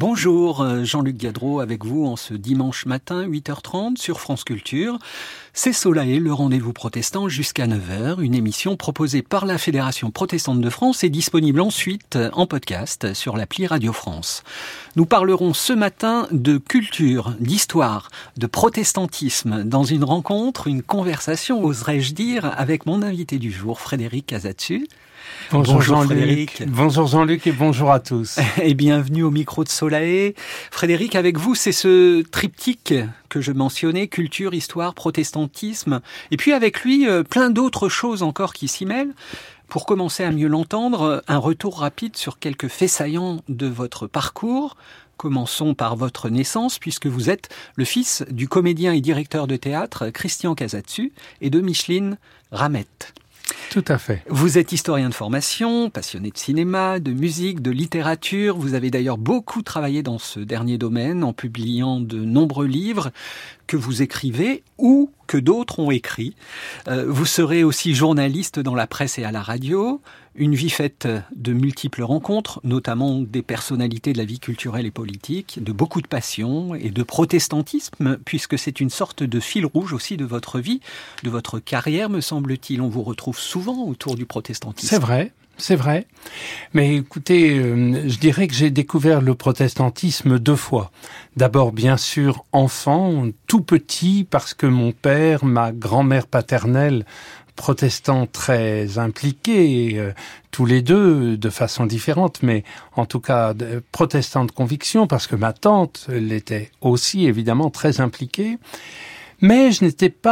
Bonjour, Jean-Luc Gadreau avec vous en ce dimanche matin, 8h30 sur France Culture. C'est Solae, le rendez-vous protestant jusqu'à 9h, une émission proposée par la Fédération protestante de France et disponible ensuite en podcast sur l'appli Radio France. Nous parlerons ce matin de culture, d'histoire, de protestantisme dans une rencontre, une conversation, oserais-je dire, avec mon invité du jour, Frédéric Casatsu. Bonjour Jean-Luc. Frédéric. Bonjour Jean-Luc et bonjour à tous. Et bienvenue au micro de Solae. Frédéric, avec vous, c'est ce triptyque que je mentionnais, culture, histoire, protestantisme. Et puis avec lui, plein d'autres choses encore qui s'y mêlent. Pour commencer à mieux l'entendre, un retour rapide sur quelques faits saillants de votre parcours. Commençons par votre naissance, puisque vous êtes le fils du comédien et directeur de théâtre Christian Casatsu et de Micheline Ramette. Tout à fait. Vous êtes historien de formation, passionné de cinéma, de musique, de littérature. Vous avez d'ailleurs beaucoup travaillé dans ce dernier domaine en publiant de nombreux livres que vous écrivez ou que d'autres ont écrits. Vous serez aussi journaliste dans la presse et à la radio. Une vie faite de multiples rencontres, notamment des personnalités de la vie culturelle et politique, de beaucoup de passion et de protestantisme, puisque c'est une sorte de fil rouge aussi de votre vie, de votre carrière, me semble-t-il. On vous retrouve souvent autour du protestantisme. C'est vrai. Mais écoutez, je dirais que j'ai découvert le protestantisme 2 fois. D'abord, bien sûr, enfant, tout petit, parce que mon père, ma grand-mère paternelle, protestants très impliqués, tous les deux de façon différente, mais en tout cas protestants de conviction, parce que ma tante l'était aussi évidemment très impliquée. Mais je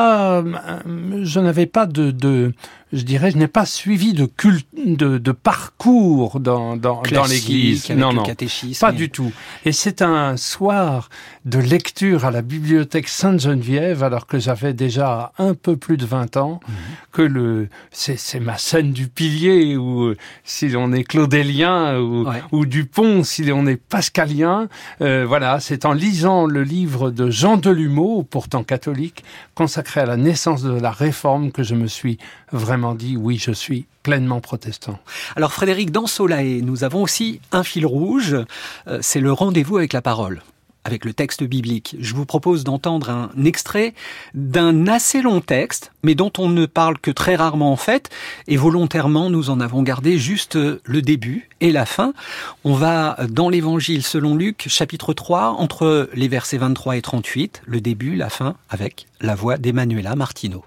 n'avais pas je n'ai pas suivi de parcours dans l'église. Non, catéchisme. Pas du tout. Et c'est un soir de lecture à la bibliothèque Sainte-Geneviève, alors que j'avais déjà un peu plus de 20 ans, que c'est ma scène du pilier, ou si l'on est claudélien, ou Dupont, si l'on est pascalien. Voilà, c'est en lisant le livre de Jean Delumeau, pourtant catholique, consacré à la naissance de la Réforme, que je me suis vraiment dit, oui, je suis pleinement protestant. Alors Frédéric, dans Solae, nous avons aussi un fil rouge, c'est le rendez-vous avec la parole, avec le texte biblique. Je vous propose d'entendre un extrait d'un assez long texte, mais dont on ne parle que très rarement en fait, et volontairement nous en avons gardé juste le début et la fin. On va dans l'Évangile selon Luc, chapitre 3, entre les versets 23 et 38, le début, la fin, avec la voix d'Emmanuela Martineau.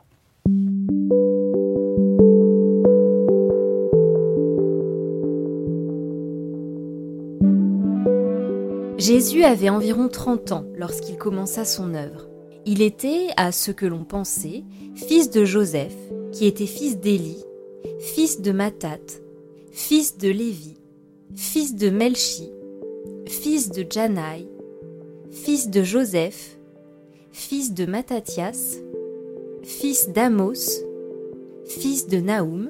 Jésus avait environ 30 ans lorsqu'il commença son œuvre. Il était, à ce que l'on pensait, fils de Joseph, qui était fils d'Élie, fils de Mathat, fils de Lévi, fils de Melchi, fils de Janaï, fils de Joseph, fils de Mattathias, fils d'Amos, fils de Naoum,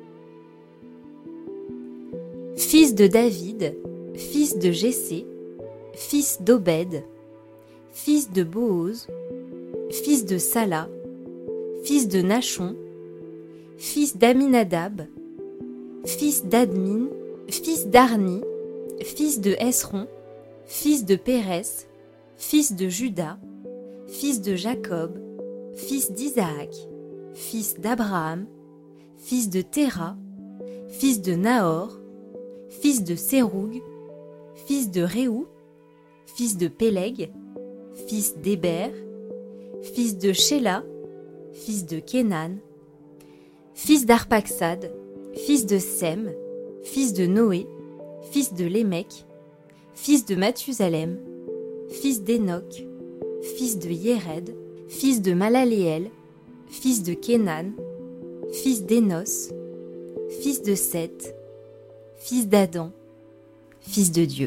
fils de David, fils de Jessé, fils d'Obed, fils de Boaz, fils de Sala, fils de Nachon, fils d'Aminadab, fils d'Admin, fils d'Arni, fils de Hesron, fils de Pérès, fils de Juda, fils de Jacob, fils d'Isaac, fils d'Abraham, fils de Téra, fils de Nahor, fils de Séroug, fils de Réou, fils de Péleg, fils d'Héber, fils de Shéla, fils de Kénan, fils d'Arpaxad, fils de Sem, fils de Noé, fils de Lémec, fils de Mathusalem, fils d'Énoch, fils de Yéred, fils de Malaléel, fils de Kénan, fils d'Énos, fils de Seth, fils d'Adam, fils de Dieu.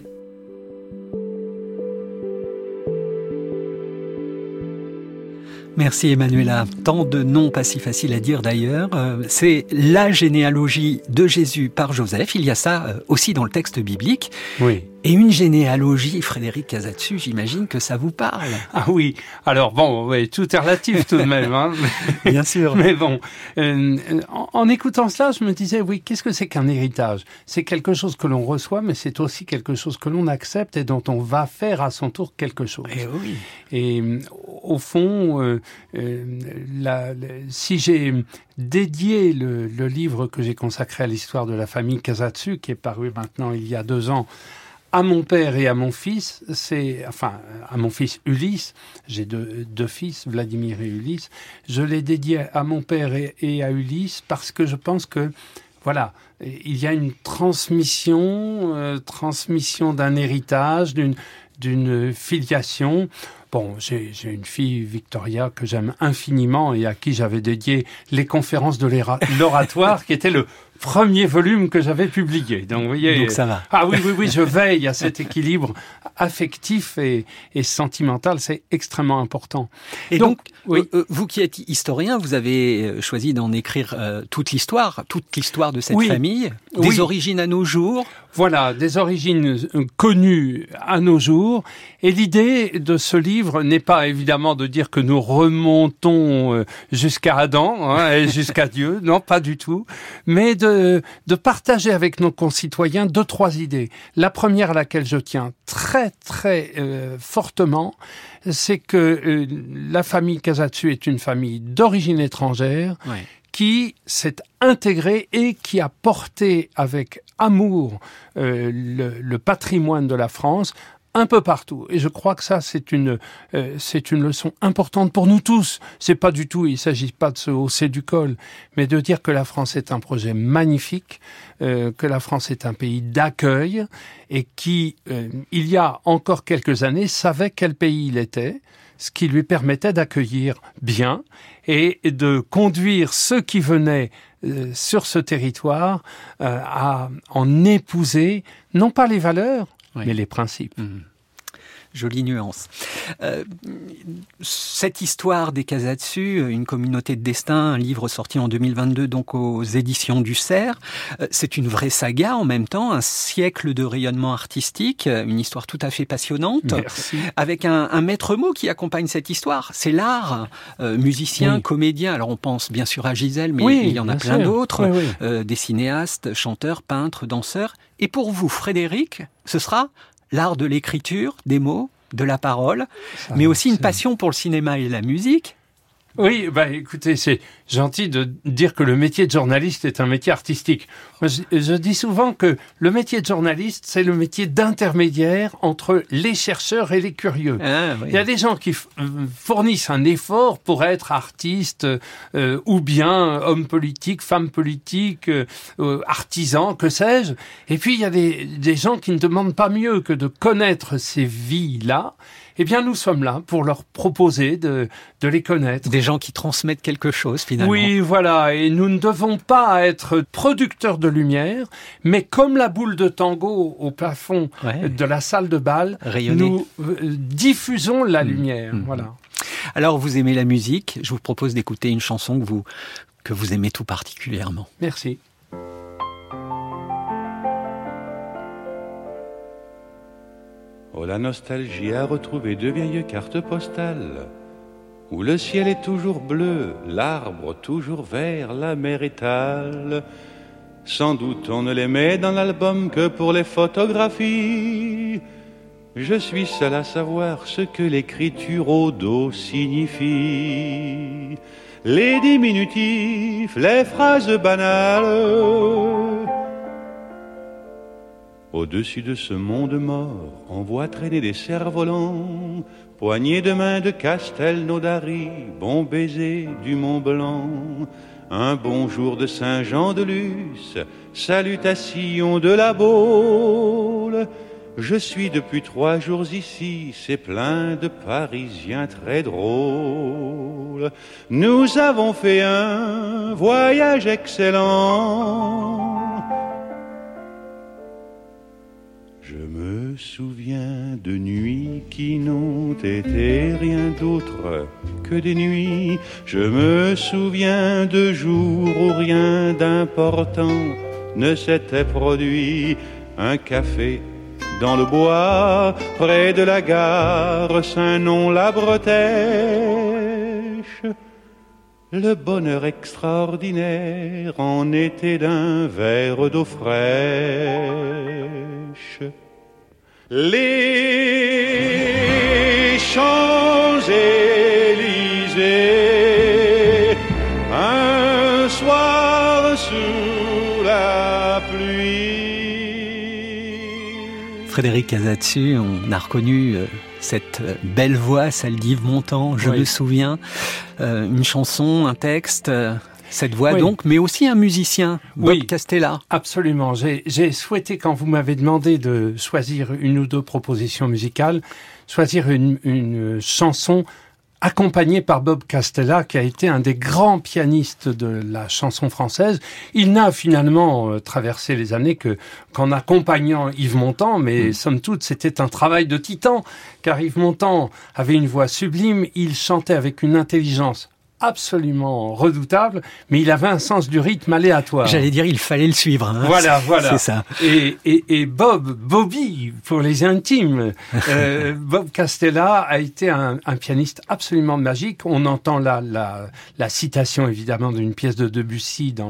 Merci Emmanuela. Tant de noms pas si faciles à dire d'ailleurs. C'est la généalogie de Jésus par Joseph. Il y a ça aussi dans le texte biblique. Oui. Et une généalogie, Frédéric Casatsu, j'imagine que ça vous parle. Ah oui, alors bon, ouais, tout est relatif tout de même. Hein. Bien sûr. Mais bon, en écoutant cela, je me disais, oui, qu'est-ce que c'est qu'un héritage ? C'est quelque chose que l'on reçoit, mais c'est aussi quelque chose que l'on accepte et dont on va faire à son tour quelque chose. Et oui. Et au fond, si j'ai dédié le livre que j'ai consacré à l'histoire de la famille Casatsu, qui est paru maintenant il y a 2 ans, à mon père et à mon fils, à mon fils Ulysse, j'ai deux fils, Vladimir et Ulysse, je l'ai dédié à mon père et à Ulysse parce que je pense que, voilà, il y a une transmission d'un héritage, d'une filiation. Bon, j'ai une fille, Victoria, que j'aime infiniment et à qui j'avais dédié les conférences de l'oratoire, qui était le premier volume que j'avais publié. Donc, vous voyez. Donc ça va. Ah oui, je veille à cet équilibre affectif et sentimental. C'est extrêmement important. Et donc oui. Vous qui êtes historien, vous avez choisi d'en écrire toute l'histoire de cette famille, des origines à nos jours. Voilà, des origines connues à nos jours. Et l'idée de ce livre n'est pas évidemment de dire que nous remontons jusqu'à Adam et jusqu'à Dieu. Non, pas du tout. Mais de partager avec nos concitoyens 2-3 idées. La première à laquelle je tiens très, très fortement, c'est que la famille Casatsu est une famille d'origine étrangère. Ouais. Qui s'est intégré et qui a porté avec amour le patrimoine de la France un peu partout. Et je crois que ça, c'est une leçon importante pour nous tous. C'est pas du tout, il s'agit pas de se hausser du col, mais de dire que la France est un projet magnifique, que la France est un pays d'accueil et qui, il y a encore quelques années, savait quel pays il était, ce qui lui permettait d'accueillir bien et de conduire ceux qui venaient sur ce territoire à en épouser, non pas les valeurs, mais les principes. Mmh. Jolie nuance. Cette histoire des Casatsu, une communauté de destin, un livre sorti en 2022 donc aux éditions du Cerf, c'est une vraie saga en même temps, un siècle de rayonnement artistique, une histoire tout à fait passionnante. Merci. Avec un maître mot qui accompagne cette histoire, c'est l'art, musicien, comédien. Alors on pense bien sûr à Gisèle, mais il y en a plein d'autres, des cinéastes, chanteurs, peintres, danseurs. Et pour vous, Frédéric, ce sera l'art de l'écriture, des mots, de la parole, mais aussi une passion pour le cinéma et la musique. Oui, écoutez, c'est gentil de dire que le métier de journaliste est un métier artistique. Moi, je dis souvent que le métier de journaliste, c'est le métier d'intermédiaire entre les chercheurs et les curieux. Ah, oui. Il y a des gens qui fournissent un effort pour être artiste ou bien homme politique, femme politique, artisan, que sais-je. Et puis, il y a des gens qui ne demandent pas mieux que de connaître ces vies-là. Eh bien, nous sommes là pour leur proposer de les connaître. Des gens qui transmettent quelque chose, finalement. Oui, voilà. Et nous ne devons pas être producteurs de lumière, mais comme la boule de tango au plafond de la salle de bal, nous diffusons la lumière. Voilà. Alors, vous aimez la musique. Je vous propose d'écouter une chanson que vous aimez tout particulièrement. Merci. Oh, la nostalgie a retrouvé 2 vieilles cartes postales où le ciel est toujours bleu, l'arbre toujours vert, la mer étale. Sans doute on ne les met dans l'album que pour les photographies. Je suis seul à savoir ce que l'écriture au dos signifie. Les diminutifs, les phrases banales. Au-dessus de ce monde mort, on voit traîner des cerfs-volants, poignées de main de Castelnaudary, bon baiser du Mont Blanc, un bonjour de Saint-Jean-de-Luz, salutation de la Baule. Je suis depuis 3 jours ici, c'est plein de Parisiens très drôles. Nous avons fait un voyage excellent. Je me souviens de nuits qui n'ont été rien d'autre que des nuits. Je me souviens de jours où rien d'important ne s'était produit. Un café dans le bois, près de la gare Saint-Nom-la-Bretèche. Le bonheur extraordinaire en été d'un verre d'eau fraîche. Les Champs-Élysées, un soir sous la pluie. Frédéric Casatsu, on a reconnu cette belle voix, celle d'Yves Montand, je me souviens. Une chanson, un texte, cette voix donc, mais aussi un musicien, Bob Castella. Absolument. J'ai souhaité, quand vous m'avez demandé de choisir une ou deux propositions musicales, choisir une chanson accompagné par Bob Castella, qui a été un des grands pianistes de la chanson française. Il n'a finalement traversé les années qu'en accompagnant Yves Montand, mais somme toute, c'était un travail de titan, car Yves Montand avait une voix sublime, il chantait avec une intelligence absolument redoutable, mais il avait un sens du rythme aléatoire. J'allais dire, il fallait le suivre. Hein. Voilà. C'est ça. Et Bobby, pour les intimes, Bob Castella a été un pianiste absolument magique. On entend la citation, évidemment, d'une pièce de Debussy dans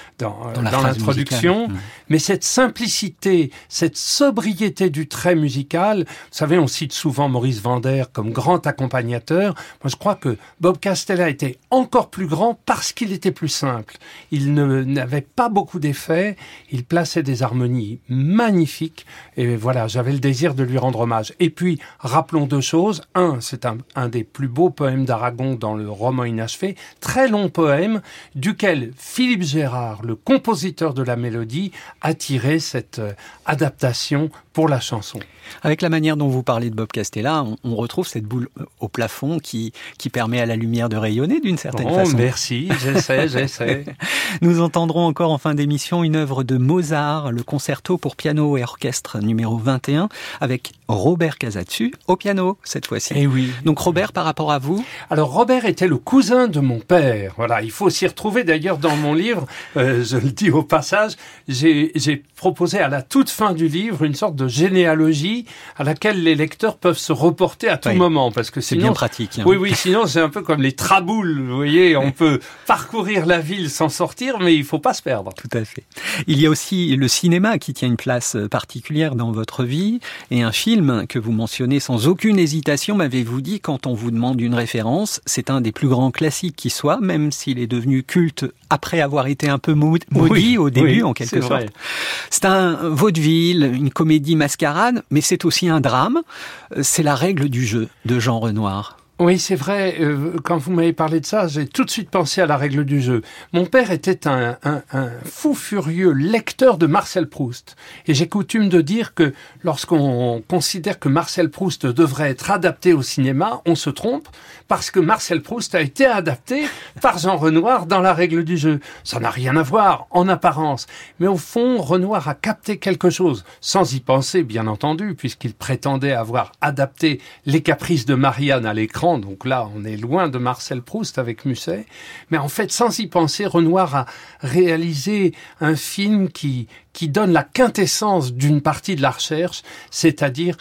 l'introduction. Mais cette simplicité, cette sobriété du trait musical, vous savez, on cite souvent Maurice Vander comme grand accompagnateur. Moi, je crois que Bob Castella était encore plus grand parce qu'il était plus simple. Il n'avait pas beaucoup d'effets, il plaçait des harmonies magnifiques, et voilà, j'avais le désir de lui rendre hommage. Et puis, rappelons deux choses. Un, c'est un des plus beaux poèmes d'Aragon dans le roman inachevé, très long poème, duquel Philippe Gérard, le compositeur de la mélodie, a tiré cette adaptation pour la chanson. Avec la manière dont vous parlez de Bob Castella, on retrouve cette boule au plafond qui permet à la lumière de rayonner d'une certaine façon. Merci, j'essaie. Nous entendrons encore en fin d'émission une œuvre de Mozart, le concerto pour piano et orchestre numéro 21, avec Robert Casatsu au piano cette fois-ci. Eh oui. Donc Robert, par rapport à vous? Alors Robert était le cousin de mon père. Voilà, il faut s'y retrouver d'ailleurs dans mon livre. Je le dis au passage, j'ai proposé à la toute fin du livre une sorte de généalogie à laquelle les lecteurs peuvent se reporter à tout moment, parce que sinon, c'est bien pratique. Hein. Oui, sinon c'est un peu comme les traboules, vous voyez, on peut parcourir la ville sans sortir, mais il faut pas se perdre. Tout à fait. Il y a aussi le cinéma qui tient une place particulière dans votre vie, et un film que vous mentionnez sans aucune hésitation, m'avez-vous dit, quand on vous demande une référence, c'est un des plus grands classiques qui soit, même s'il est devenu culte après avoir été un peu maudit au début, en quelque sorte. Vrai. C'est un vaudeville, une comédie mascarade, mais c'est aussi un drame. C'est La règle du jeu de Jean Renoir. Oui, c'est vrai. Quand vous m'avez parlé de ça, j'ai tout de suite pensé à La règle du jeu. Mon père était un fou furieux lecteur de Marcel Proust. Et j'ai coutume de dire que lorsqu'on considère que Marcel Proust devrait être adapté au cinéma, on se trompe, parce que Marcel Proust a été adapté par Jean Renoir dans La règle du jeu. Ça n'a rien à voir, en apparence. Mais au fond, Renoir a capté quelque chose, sans y penser, bien entendu, puisqu'il prétendait avoir adapté Les caprices de Marianne à l'écran. Donc là, on est loin de Marcel Proust avec Musset. Mais en fait, sans y penser, Renoir a réalisé un film qui donne la quintessence d'une partie de la recherche, c'est-à-dire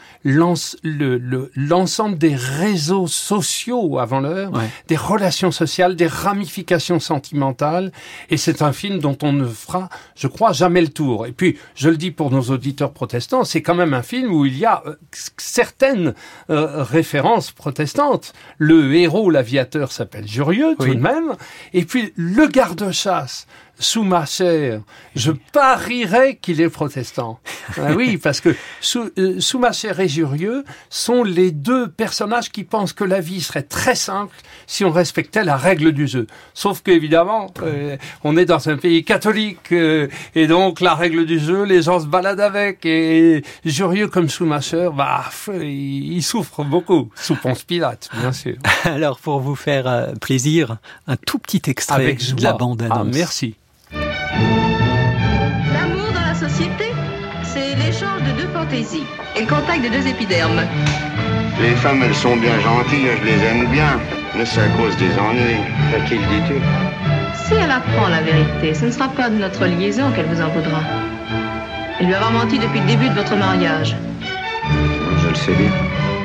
l'ensemble des réseaux sociaux avant l'heure, des relations sociales, des ramifications sentimentales. Et c'est un film dont on ne fera, je crois, jamais le tour. Et puis, je le dis pour nos auditeurs protestants, c'est quand même un film où il y a certaines références protestantes. Le héros, l'aviateur, s'appelle Jurieu, tout de même. Et puis, le garde-chasse, Soumacher, je parierais qu'il est protestant. Oui, parce que Soumacher et Jurieu sont les deux personnages qui pensent que la vie serait très simple si on respectait la règle du jeu. Sauf qu'évidemment, on est dans un pays catholique, et donc la règle du jeu, les gens se baladent avec, et Jurieu comme Soumacher, il souffre beaucoup, sous Ponce Pilate, bien sûr. Alors, pour vous faire plaisir, un tout petit extrait de la bande-annonce. Ah, merci. L'amour dans la société, c'est l'échange de deux fantaisies et le contact de deux épidermes. Les femmes, elles sont bien gentilles, je les aime bien, mais c'est à cause des ennuis. À qui le dis-tu? Si elle apprend la vérité, ce ne sera pas de notre liaison qu'elle vous en voudra. Elle lui avoir menti depuis le début de votre mariage. c'est bien.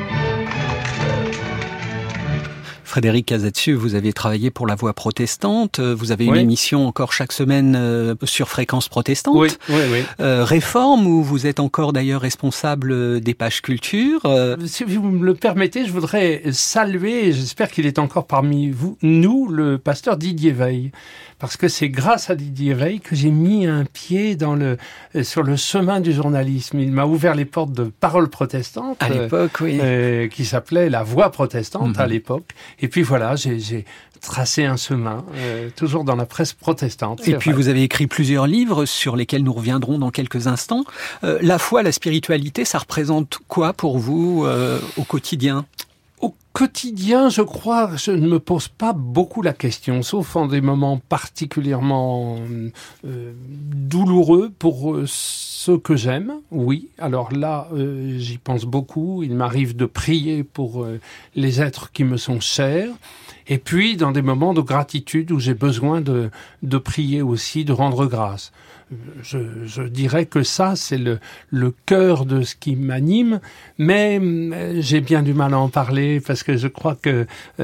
Frédéric Casatsu, vous avez travaillé pour La Voix protestante. Vous avez une émission encore chaque semaine sur Fréquence protestante. Oui. Réforme, où vous êtes encore d'ailleurs responsable des pages culture. Si vous me le permettez, je voudrais saluer, et j'espère qu'il est encore parmi nous, le pasteur Didier Veil. Parce que c'est grâce à Didier Veil que j'ai mis un pied sur le chemin du journalisme. Il m'a ouvert les portes de Parole protestante. À l'époque, oui. Qui s'appelait La Voix protestante à l'époque. Et puis voilà, j'ai tracé un chemin, toujours dans la presse protestante. Et puis vous avez écrit plusieurs livres sur lesquels nous reviendrons dans quelques instants. La foi, la spiritualité, ça représente quoi pour vous au quotidien ? Au quotidien, je crois, je ne me pose pas beaucoup la question, sauf en des moments particulièrement douloureux pour ceux que j'aime. Oui, alors là, j'y pense beaucoup. Il m'arrive de prier pour les êtres qui me sont chers. Et puis, dans des moments de gratitude où j'ai besoin de prier aussi, de rendre grâce. Je dirais que ça, c'est le cœur de ce qui m'anime, mais j'ai bien du mal à en parler parce que je crois que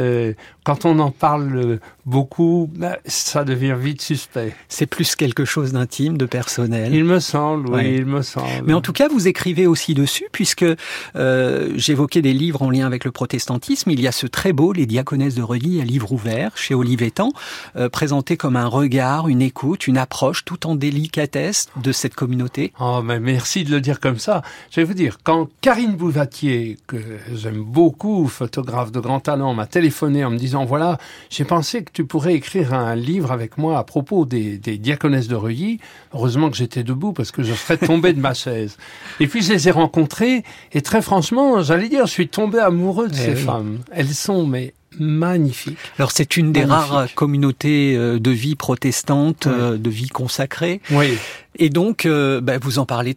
quand on en parle beaucoup, ça devient vite suspect. C'est plus quelque chose d'intime, de personnel. Il me semble, oui, il me semble. Mais en tout cas, vous écrivez aussi dessus, puisque j'évoquais des livres en lien avec le protestantisme. Il y a ce très beau Les Diaconesses de Reuilly à livre ouvert, chez Olivetan, présenté comme un regard, une écoute, une approche, tout en délicatesse de cette communauté. Oh, mais merci de le dire comme ça. Je vais vous dire, quand Karine Bouvatier, que j'aime beaucoup, photographe de grand talent, m'a téléphoné en me disant, voilà, j'ai pensé que tu pourrais écrire un livre avec moi à propos des Diaconesses de Reuilly. Heureusement que j'étais debout parce que je serais tombé de ma chaise. Et puis je les ai rencontrées et très franchement, j'allais dire, je suis tombé amoureux de ces femmes. Elles sont, magnifique. Alors c'est une des rares communautés de vie protestante, de vie consacrée. Oui. Et donc, vous en parlez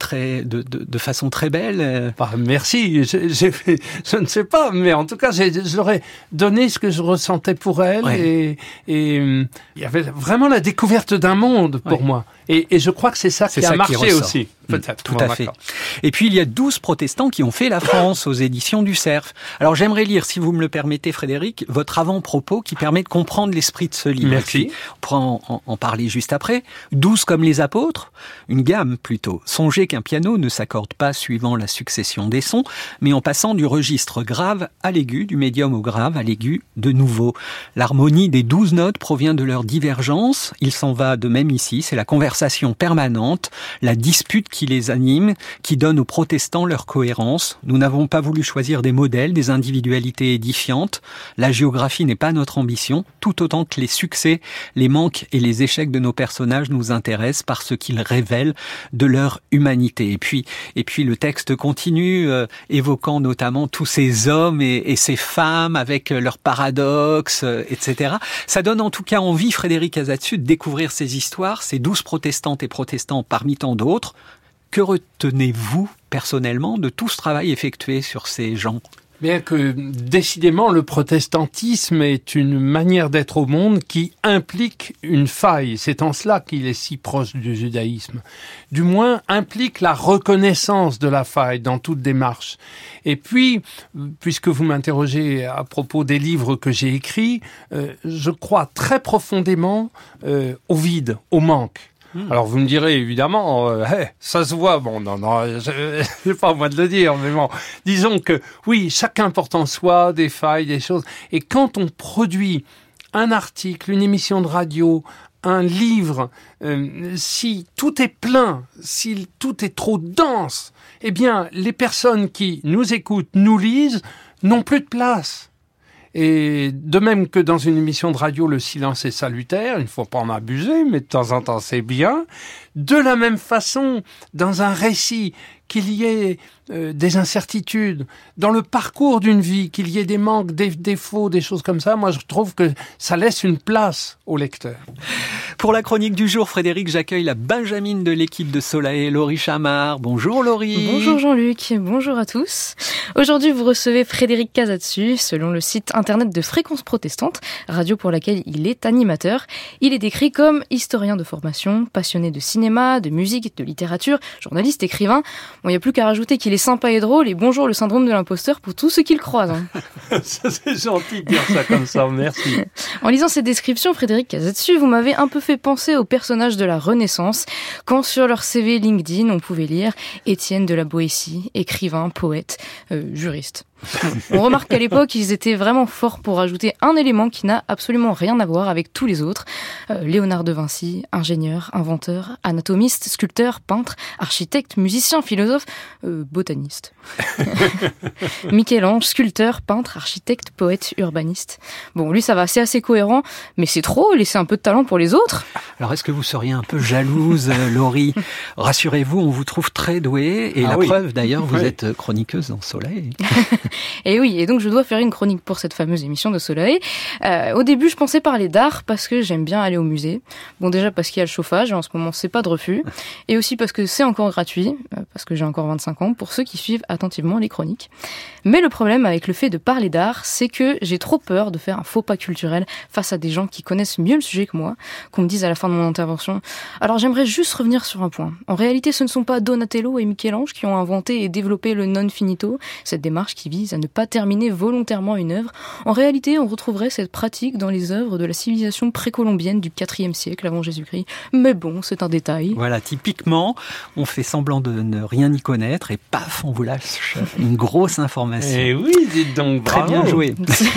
de façon très belle. Merci. Je ne sais pas, mais en tout cas, j'aurais donné ce que je ressentais pour elle, et il y avait vraiment la découverte d'un monde pour moi. Et je crois que c'est ça qui a marché aussi. Peut-être. Tout à fait. Et puis, il y a 12 protestants qui ont fait la France aux éditions du Cerf. Alors, j'aimerais lire, si vous me le permettez, Frédéric, votre avant-propos qui permet de comprendre l'esprit de ce livre. Merci. On pourra en parler juste après. 12 comme les apôtres, une gamme plutôt. Songez qu'un piano ne s'accorde pas suivant la succession des sons, mais en passant du registre grave à l'aigu, du médium au grave à l'aigu de nouveau. L'harmonie des 12 notes provient de leur divergence. Il s'en va de même ici. C'est la conversation permanente, la dispute qui les anime, qui donne aux protestants leur cohérence. Nous n'avons pas voulu choisir des modèles, des individualités édifiantes. La géographie n'est pas notre ambition, tout autant que les succès, les manques et les échecs de nos personnages nous intéressent par ce qu'ils révèlent de leur humanité. Et puis le texte continue, évoquant notamment tous ces hommes et ces femmes avec leurs paradoxes, etc. Ça donne en tout cas envie, Frédéric Casatsu, de découvrir ces histoires, ces 12 protestantes et protestants parmi tant d'autres. Que retenez-vous personnellement de tout ce travail effectué sur ces gens ? Bien que, décidément, le protestantisme est une manière d'être au monde qui implique une faille. C'est en cela qu'il est si proche du judaïsme. Du moins, implique la reconnaissance de la faille dans toute démarche. Et puis, puisque vous m'interrogez à propos des livres que j'ai écrits, je crois très profondément au vide, au manque. Alors vous me direz évidemment, ça se voit, c'est pas à moi de le dire, mais bon, disons que oui, chacun porte en soi des failles, des choses, et quand on produit un article, une émission de radio, un livre, si tout est plein, si tout est trop dense, eh bien les personnes qui nous écoutent, nous lisent, n'ont plus de place. Et de même que dans une émission de radio, le silence est salutaire, il ne faut pas en abuser, mais de temps en temps c'est bien. De la même façon, dans un récit, qu'il y ait des incertitudes, dans le parcours d'une vie, qu'il y ait des manques, des défauts, des choses comme ça, moi je trouve que ça laisse une place au lecteur. Pour la chronique du jour, Frédéric, j'accueille la Benjamine de l'équipe de Soleil, Laurie Chamard. Bonjour Laurie. Bonjour Jean-Luc, bonjour à tous. Aujourd'hui, vous recevez Frédéric Casatsu, selon le site internet de Fréquence protestante, radio pour laquelle il est animateur. Il est décrit comme historien de formation, passionné de cinéma, de musique, de littérature, journaliste, écrivain. Bon, il n'y a plus qu'à rajouter qu'il est sympa et drôle, et bonjour le syndrome de l'imposteur pour tous ceux qui le croisent. Hein. Ça, c'est gentil de dire ça comme ça, merci. En lisant cette description, Frédéric Casatsu, vous m'avez un peu fait penser aux personnages de la Renaissance, quand sur leur CV LinkedIn, on pouvait lire Étienne de la Boétie, écrivain, poète, juriste. On remarque qu'à l'époque, ils étaient vraiment forts pour ajouter un élément qui n'a absolument rien à voir avec tous les autres. Léonard de Vinci, ingénieur, inventeur, anatomiste, sculpteur, peintre, architecte, musicien, philosophe, botaniste. Michel-Ange, sculpteur, peintre, architecte, poète, urbaniste. Bon, lui, ça va, c'est assez cohérent, mais c'est trop, laisser un peu de talent pour les autres. Alors, est-ce que vous seriez un peu jalouse, Laurie? Rassurez-vous, on vous trouve très douée, et preuve, d'ailleurs, vous êtes chroniqueuse dans Soleil. Et oui, et donc je dois faire une chronique pour cette fameuse émission de Soleil. Au début, je pensais parler d'art parce que j'aime bien aller au musée. Bon, déjà parce qu'il y a le chauffage, et en ce moment, c'est pas de refus. Et aussi parce que c'est encore gratuit, parce que j'ai encore 25 ans, pour ceux qui suivent attentivement les chroniques. Mais le problème avec le fait de parler d'art, c'est que j'ai trop peur de faire un faux pas culturel face à des gens qui connaissent mieux le sujet que moi, qu'on me dise à la fin de mon intervention. Alors j'aimerais juste revenir sur un point. En réalité, ce ne sont pas Donatello et Michel-Ange qui ont inventé et développé le non finito, cette démarche qui vise à ne pas terminer volontairement une œuvre. En réalité, on retrouverait cette pratique dans les œuvres de la civilisation précolombienne du IVe siècle avant Jésus-Christ. Mais bon, c'est un détail. Voilà, typiquement, on fait semblant de ne rien y connaître et paf, on vous lâche une grosse information. Eh oui, dites donc, bravo. Très bien joué.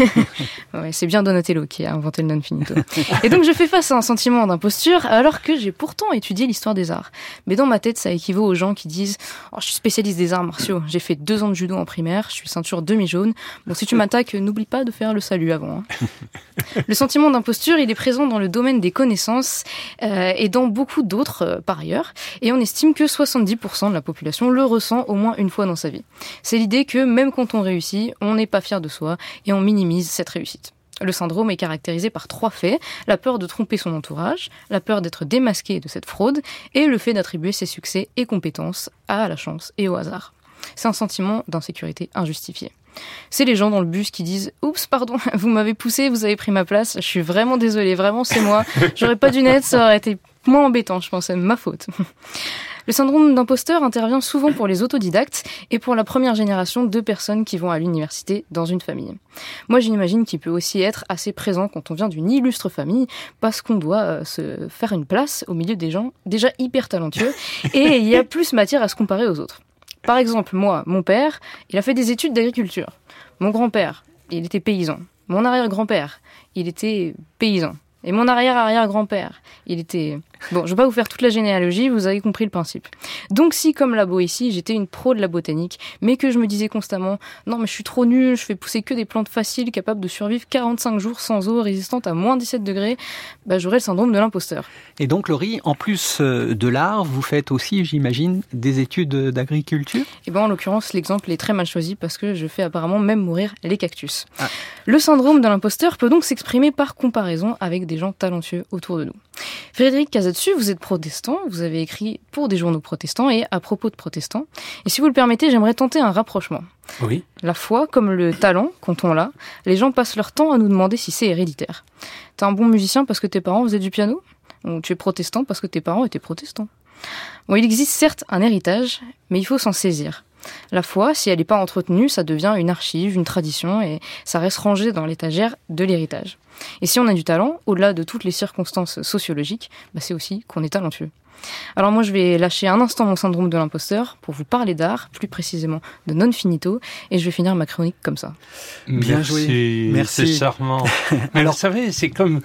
Ouais, c'est bien Donatello qui a inventé le non finito. Et donc je fais face à un sentiment d'imposture alors que j'ai pourtant étudié l'histoire des arts. Mais dans ma tête, ça équivaut aux gens qui disent « Oh, je suis spécialiste des arts martiaux, j'ai fait 2 ans de judo en primaire, je suis ceinture demi-jaune. Bon, si tu m'attaques, n'oublie pas de faire le salut avant. » Le sentiment d'imposture, il est présent dans le domaine des connaissances et dans beaucoup d'autres par ailleurs. Et on estime que 70% de la population le ressent au moins une fois dans sa vie. C'est l'idée que même quand on réussit, on n'est pas fier de soi et on minimise cette réussite. Le syndrome est caractérisé par 3 faits, la peur de tromper son entourage, la peur d'être démasqué de cette fraude et le fait d'attribuer ses succès et compétences à la chance et au hasard. C'est un sentiment d'insécurité injustifié. C'est les gens dans le bus qui disent « Oups, pardon, vous m'avez poussé, vous avez pris ma place, je suis vraiment désolée, vraiment c'est moi, j'aurais pas dû naître, ça aurait été moins embêtant, je pense, c'est ma faute. » Le syndrome d'imposteur intervient souvent pour les autodidactes et pour la première génération de personnes qui vont à l'université dans une famille. Moi, j'imagine qu'il peut aussi être assez présent quand on vient d'une illustre famille parce qu'on doit se faire une place au milieu des gens déjà hyper talentueux et il y a plus matière à se comparer aux autres. Par exemple, moi, mon père, il a fait des études d'agriculture. Mon grand-père, il était paysan. Mon arrière-grand-père, il était paysan. Et mon arrière-arrière-grand-père, il était... Bon, je vais pas vous faire toute la généalogie, vous avez compris le principe. Donc si, comme la Boétie, j'étais une pro de la botanique, mais que je me disais constamment « Non, mais je suis trop nulle, je fais pousser que des plantes faciles, capables de survivre 45 jours sans eau, résistantes à moins 17 degrés », bah, j'aurais le syndrome de l'imposteur. Et donc, Laurie, en plus de l'art, vous faites aussi, j'imagine, des études d'agriculture ? Et ben, en l'occurrence, l'exemple est très mal choisi parce que je fais apparemment même mourir les cactus. Ah. Le syndrome de l'imposteur peut donc s'exprimer par comparaison avec des gens talentueux autour de nous. Frédéric Casatsu, vous êtes protestant, vous avez écrit pour des journaux protestants et à propos de protestants. Et si vous le permettez, j'aimerais tenter un rapprochement. Oui. La foi, comme le talent, quand on l'a, les gens passent leur temps à nous demander si c'est héréditaire. T'es un bon musicien parce que tes parents faisaient du piano ? Ou tu es protestant parce que tes parents étaient protestants ? Bon, il existe certes un héritage, mais il faut s'en saisir. La foi, si elle n'est pas entretenue, ça devient une archive, une tradition, et ça reste rangé dans l'étagère de l'héritage. Et si on a du talent, au-delà de toutes les circonstances sociologiques, bah c'est aussi qu'on est talentueux. Alors moi, je vais lâcher un instant mon syndrome de l'imposteur pour vous parler d'art, plus précisément de non finito, et je vais finir ma chronique comme ça. Bien joué. Merci. C'est charmant. Alors, vous savez, c'est comme...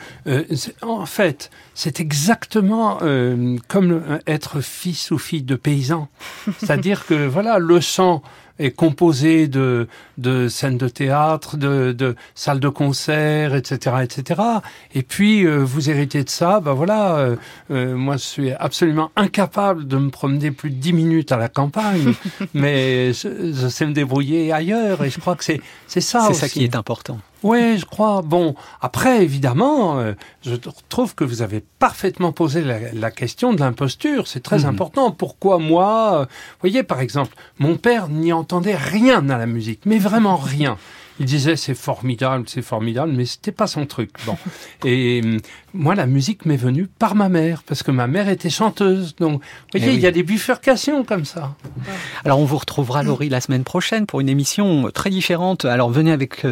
en fait, c'est exactement comme être fils ou fille de paysan. C'est-à-dire que, voilà, le sang est composé de scènes de théâtre, de salles de concert, etc., etc. Et puis, vous héritez de ça, ben voilà, moi, je suis absolument incapable de me promener plus de 10 minutes à la campagne, mais je sais me débrouiller ailleurs, et je crois que c'est ça aussi. C'est ça qui est important. Oui, je crois. Bon, après, évidemment, je trouve que vous avez parfaitement posé la question de l'imposture. C'est très important. Pourquoi moi... Vous voyez, par exemple, mon père n'y entendait rien à la musique, mais vraiment rien. Il disait c'est formidable, mais c'était pas son truc. Bon. Et moi, la musique m'est venue par ma mère, parce que ma mère était chanteuse. Donc, vous voyez, il y a des bifurcations comme ça. Alors, on vous retrouvera, Laurie, la semaine prochaine pour une émission très différente. Alors, venez avec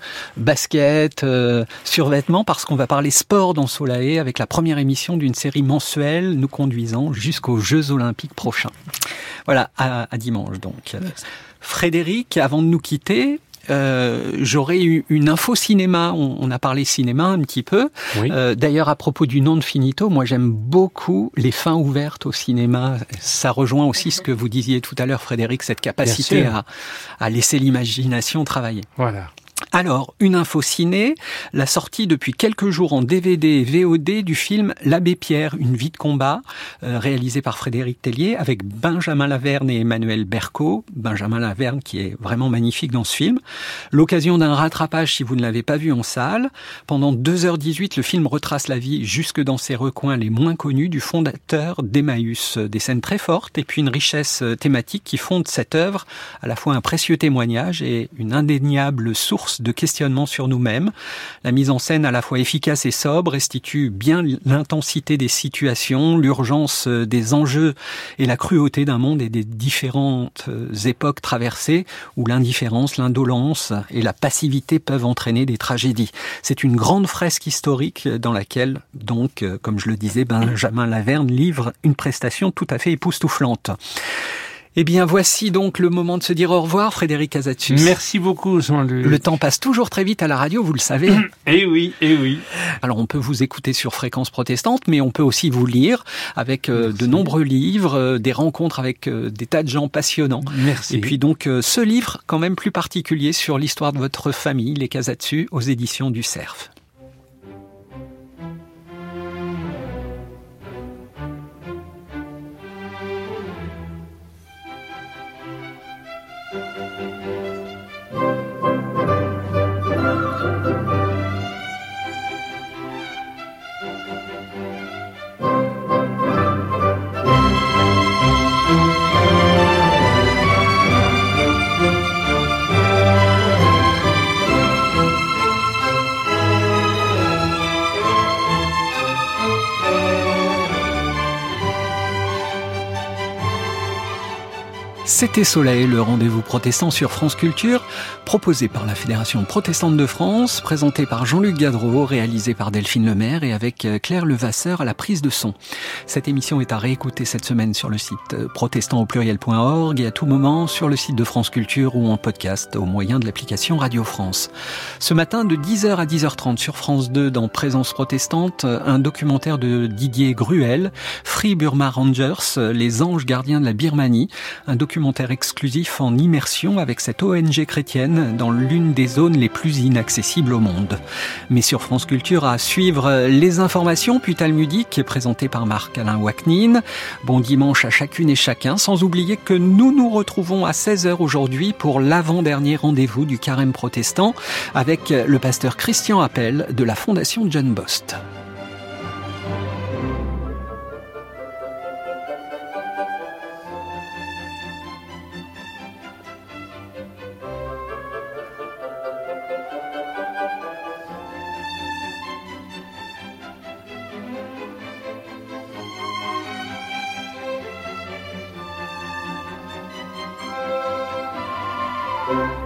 basket, survêtements, parce qu'on va parler sport dans Solae avec la première émission d'une série mensuelle nous conduisant jusqu'aux Jeux Olympiques prochains. Voilà, à dimanche donc. Frédéric, avant de nous quitter, j'aurais eu une info cinéma. On a parlé cinéma un petit peu. Oui. D'ailleurs, à propos du Non Finito, moi j'aime beaucoup les fins ouvertes au cinéma. Ça rejoint aussi ce que vous disiez tout à l'heure, Frédéric, cette capacité à laisser l'imagination travailler. Voilà. Alors, une info ciné, la sortie depuis quelques jours en DVD et VOD du film L'Abbé Pierre, une vie de combat, réalisé par Frédéric Tellier avec Benjamin Laverne et Emmanuel Berco. Benjamin Laverne qui est vraiment magnifique dans ce film. L'occasion d'un rattrapage si vous ne l'avez pas vu en salle. Pendant 2h18, le film retrace la vie jusque dans ses recoins les moins connus du fondateur d'Emmaüs. Des scènes très fortes et puis une richesse thématique qui fonde cette œuvre, à la fois un précieux témoignage et une indéniable source de questionnement sur nous-mêmes. La mise en scène à la fois efficace et sobre restitue bien l'intensité des situations, l'urgence des enjeux et la cruauté d'un monde et des différentes époques traversées où l'indifférence, l'indolence et la passivité peuvent entraîner des tragédies. C'est une grande fresque historique dans laquelle, donc, comme je le disais, Benjamin Laverne livre une prestation tout à fait époustouflante. Eh bien, voici donc le moment de se dire au revoir, Frédéric Casatsus. Merci beaucoup, Jean-Luc. Le temps passe toujours très vite à la radio, vous le savez. Eh oui, eh oui. Alors, on peut vous écouter sur Fréquence Protestante, mais on peut aussi vous lire avec de nombreux livres, des rencontres avec des tas de gens passionnants. Merci. Et puis donc, ce livre, quand même plus particulier, sur l'histoire de votre famille, les Casatsus, aux éditions du Cerf. C'était Soleil, le rendez-vous protestant sur France Culture, proposé par la Fédération protestante de France, présenté par Jean-Luc Gadreau, réalisé par Delphine Lemaire et avec Claire Levasseur à la prise de son. Cette émission est à réécouter cette semaine sur le site protestantaupluriel.org et à tout moment sur le site de France Culture ou en podcast au moyen de l'application Radio France. Ce matin, de 10h à 10h30 sur France 2 dans Présence protestante, un documentaire de Didier Gruel, Free Burma Rangers, les anges gardiens de la Birmanie, un documentaire exclusif en immersion avec cette ONG chrétienne dans l'une des zones les plus inaccessibles au monde. Mais sur France Culture, à suivre les informations puis talmudiques présentées par Marc-Alain Waknin. Bon dimanche à chacune et chacun, sans oublier que nous nous retrouvons à 16h aujourd'hui pour l'avant-dernier rendez-vous du Carême protestant avec le pasteur Christian Appel de la Fondation John Bost. Thank you.